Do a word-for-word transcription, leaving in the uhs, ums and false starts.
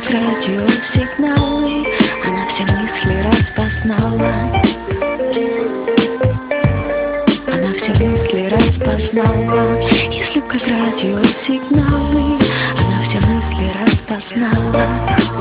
как радиосигналы, она все мысли распознала. Она все мысли распознала. Если б как радиосигналы, она все мысли распознала.